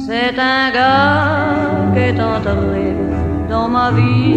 C'est un gars qui est entré dans ma vie.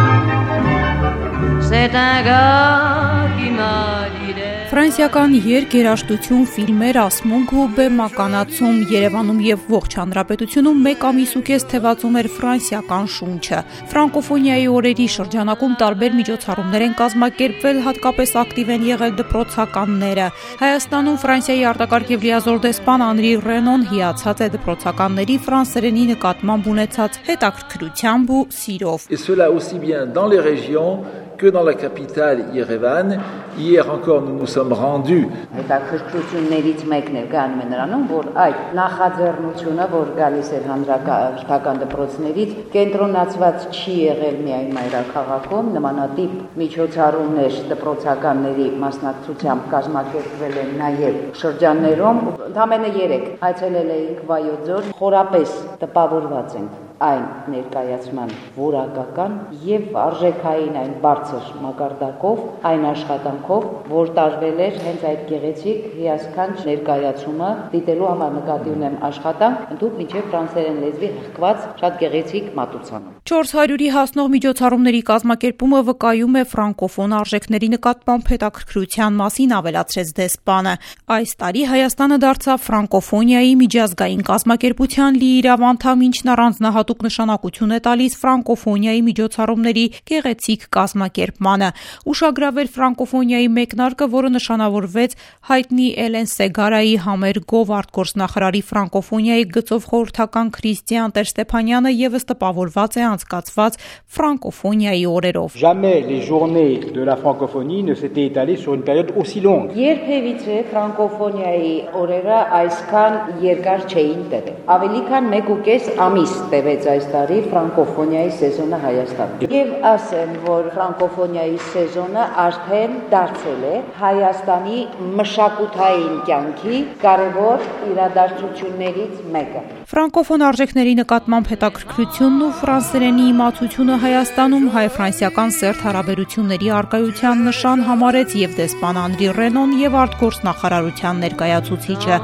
C'est un gars qui m'a dit Ֆրանսիական երգ, երաժշտություն, ֆիլմեր, ասմունք ու բեմականացում Երևանում եւ ողջ հանրապետությունում մեկ ամիս ու կես թևածում էր ֆրանսիական շունչը։ Ֆրանկոֆոնիայի օրերի շրջանակում տարբեր միջոցառումներ են կազմակերպվել, հատկապես ակտիվ են եղել դպրոցականները։ Հայաստանում Ֆրանսիայի արտակարգ եւ լիազոր դեսպան Անրի Ռենոն հիացած է դպրոցականների ֆրանսերենի նկատմամբ ունեցած հետաքրքրությամբ ու սիրով։ Et cela aussi bien dans les régions que dans la capitale Yerevan. Hier encore nous nous sommes rendus. Հետաքրքրություններից մեկն էր գանում է նրանում, որ այդ նախաձեռնությունը, որ գալիս էր հանրապետական դպրոցներից, կենտրոնացված չի եղել միայն մայրաքաղաքում, նմանատիպ միջոցառումներ դպրոցականների մասնակցությամբ կազմակերպվել են նաև շրջաններում, ընդամենը 3 այցելել էինք Վայոց ձոր, խորապես տպավորված ենք այն ներկայացման որակական եւ արժեքային այն բարձր մակարդակով, այն աշխատանքով, որ տարվել էր հենց այդ գեղեցիկ հիասքանչ ներկայացումը դիտելու համար նկատի ունեմ աշխատանք, ընդհանուր մինչեւ ֆրանսերեն լեզվի հղկված շատ գեղեցիկ մատուցանում։ 400-ի հասնող միջոցառումների կազմակերպումը վկայում է ֆրանկոֆոն արժեքների նկատմամբ հետաքրքրության մասին, ավելացրեց դեսպանը։ Այս տարի Հայաստանը դարձավ ֆրանկոֆոնիայի միջազգային կազմակերպության լիիրավ անդամ, ինչն առանձնահատուկ նշանակություն է տալիս ֆրանկոֆոնիայի միջոցառումների գեղեցիկ կազմակերպմանը։ Ուշագրավել ֆրանկոֆոնիայի մեկնարկը, որը նշանավորվեց հայտնի Էլեն Սեգարայի համերգով արտգործնախարարի ֆրանկոֆոնիայի գծով խորհրդական Քրիստիան Տեր-Ստեփանյանը եւս տպավորված է անցկացված ֆրանկոֆոնիայի օրերով։ Jamais les journées de la francophonie ne s'étaient étalées sur une période aussi longue. Երբևիցե ֆրանկոֆոնիայի օրերը այսքան երկար չէին տևել։ Ավելի քան 1.5 ամիս տևեց այս տարի ֆրանկոֆոնիայի սեզոնը Հայաստանում։ Եվ ասեմ, որ ֆրանկոֆոնիայի սեզոնը արդեն դարձել է Հայաստանի մշակութային կյանքի կարևոր իրադարձություններից մեկը։ Ֆրանկոֆոն արժեքների նկատմամբ հետաքրքրությունն ու ֆրանսերենի իմացությունը Հայաստանում հայ-ֆրանսիական սերտ հարաբերությունների առկայության նշան համարեց եւ դեսպան Անրի Ռենոն եւ արտգործնախարարության ներկայացուցիչը։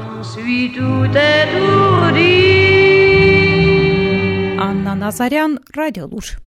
Աննա Նազարյան, Ռադիոլուր։